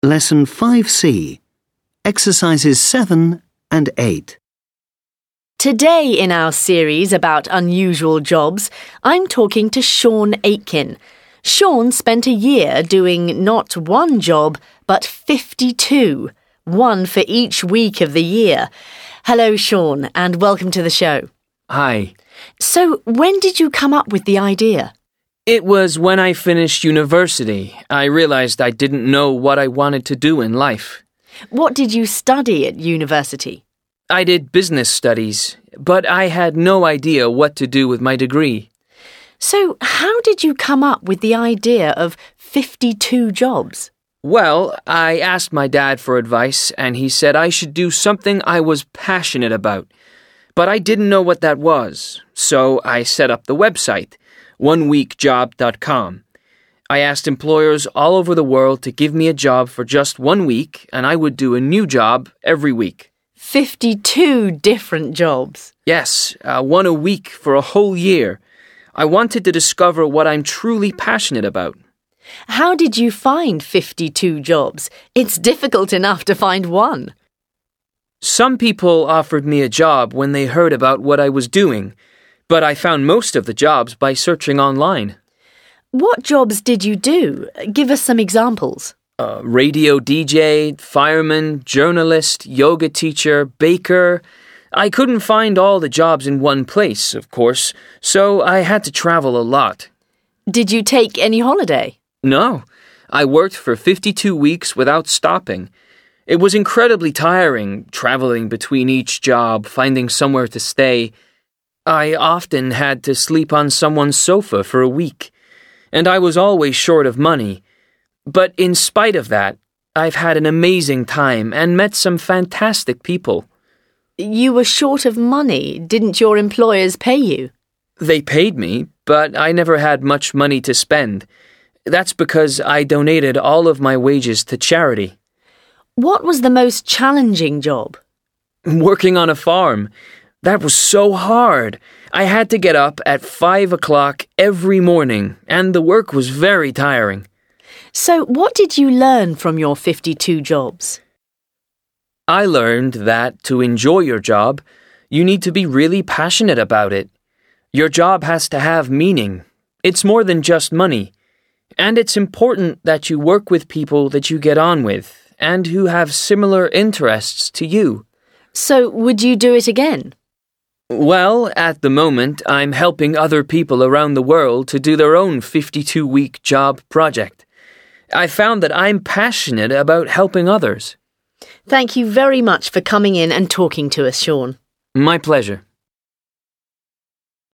Lesson 5C, Exercises 7 and 8. Today in our series about unusual jobs, I'm talking to Sean Aitken. Sean spent a year doing not one job, but 52, one for each week of the year. Hello, Sean, and welcome to the show. Hi. So, when did you come up with the idea? It was when I finished university. I realized I didn't know what I wanted to do in life. What did you study at university? I did business studies, but I had no idea what to do with my degree. So, how did you come up with the idea of 52 jobs? Well, I asked my dad for advice, and he said I should do something I was passionate about. But I didn't know what that was, so I set up the website, oneweekjob.com. I asked employers all over the world to give me a job for just 1 week, and I would do a new job every week. 52 different jobs. Yes, one a week for a whole year. I wanted to discover what I'm truly passionate about. How did you find 52 jobs? It's difficult enough to find one. Some people offered me a job when they heard about what I was doing, but I found most of the jobs by searching online. What jobs did you do? Give us some examples. Radio DJ, fireman, journalist, yoga teacher, baker. I couldn't find all the jobs in one place, of course, so I had to travel a lot. Did you take any holiday? No, I worked for 52 weeks without stopping. It was incredibly tiring, traveling between each job, finding somewhere to stay. I often had to sleep on someone's sofa for a week, and I was always short of money. But in spite of that, I've had an amazing time and met some fantastic people. You were short of money. Didn't your employers pay you? They paid me, but I never had much money to spend. That's because I donated all of my wages to charity. What was the most challenging job? Working on a farm. That was so hard. I had to get up at 5 o'clock every morning, and the work was very tiring. So, what did you learn from your 52 jobs? I learned that to enjoy your job, you need to be really passionate about it. Your job has to have meaning. It's more than just money. And it's important that you work with people that you get on with and who have similar interests to you. So, would you do it again? Well, at the moment, I'm helping other people around the world to do their own 52-week job project. I found that I'm passionate about helping others. Thank you very much for coming in and talking to us, Sean. My pleasure.